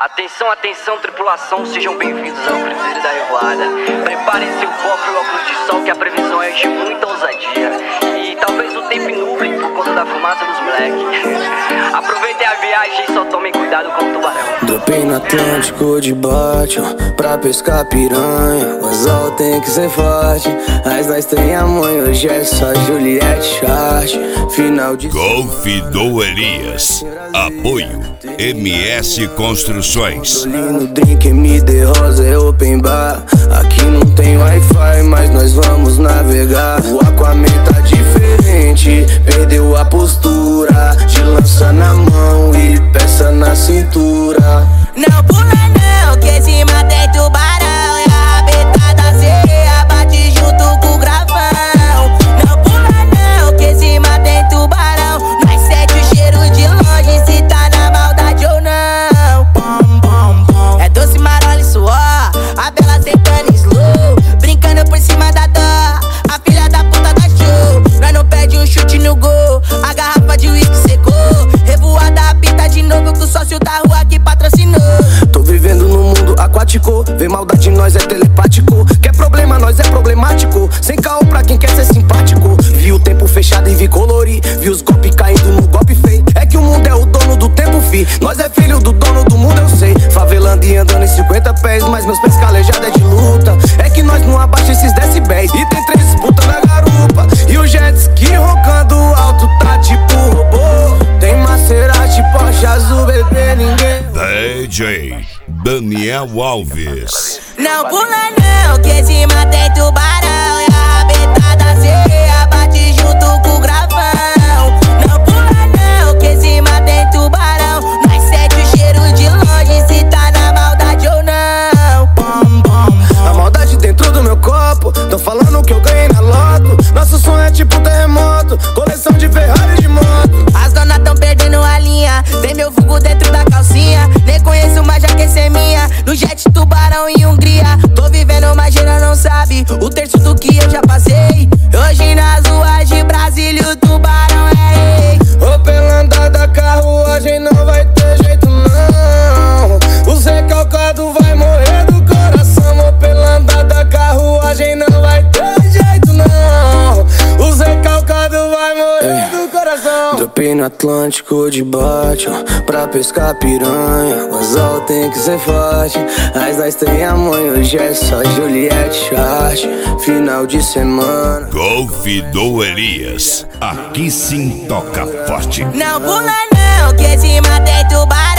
Atenção, atenção, tripulação, sejam bem-vindos ao Cruzeiro da Revoada. Preparem seu copo e óculos de sol, que a previsão é de muita ousadia. E talvez o tempo nuble por conta da fumaça dos moleques. Aproveitem a viagem e só tomem cuidado com o tubarão. Dropei no Atlântico de Bátio pra pescar piranha. O anzol tem que ser forte, mas nós tem a mãe. Hoje é só Juliette Chart. Final de Golf do Elias. Apoio MS Construções. No drink MD Rosa é open bar. Aqui não tem Wi-Fi, mas nós vamos navegar. O Aquaman tá diferente, perdeu a postura de lança na mão e peça na cintura. Não pula não, que esse mata é tubarão. E a rabetada sereia bate junto com o gravão. Não pula não, que esse mata é tubarão. Nós sente o cheiro de longe, se tá na maldade ou não. Bom, bom, bom. É doce, marola e suor, a bela sentando em slow, brincando por cima da dó, a filha da puta da show. Nós não perde um chute no gol, a garrafa de uísque secou. Revoada apita de novo com o sócio da rua que patrocinou. Tô vivendo num mundo aquático, vê maldade nós é telepático. Quer problema nós é problemático, sem caô pra quem quer ser simpático. Vi o tempo fechado e vi colorir, vi os golpes caindo no golpe feio. É que o mundo é o dono do tempo, fi. Nós é filho do dono do mundo, eu sei. Favelando e andando em 50 pés, mas meus pés calejados é de luta. É que nós não abaixa esses decibéis. E tem 3 disputas na garupa, e o jet ski roncando alto tá tipo robô. Tem Maserati, Porsche azul, bebê, ninguém. DJ Daniel Alves. Não pula não, que esse mata é tubarão. E a rabetada sereia bate junto com o gravão. Não pula não, que esse mata é tubarão. Nós sente o cheiro de longe, se tá na maldade ou não. Bom, bom. A maldade dentro do meu copo, tão falando que eu ganhei na loto. Nosso sonho é tipo terremoto, coleção de Ferrari de moto. As donas tão perdendo a linha, tem meu vulgo dentro da calcinha. Nem conheço, mas já quer ser minha. No jet tubarão em Hungria, tô vivendo, mas geral não sabe o terço do que eu já passei. Hoje nas ruas de Brasília o tubarão é rei. Ô, pela andada, carruagem não vai ter jeito não. Os recalcados vai morrer do coração. Ô, pela andada, carruagem não vai ter jeito não. Os recalcados vai morrer do coração. Dropei no Atlântico de Bátio pra pescar piranha. O anzol tem que ser forte, mas nós tem a mãe. Hoje é só Juliette Chart. Final de semana. Golf do Elias. Aqui sim toca forte. Não pula não, que esse mata é tubarão.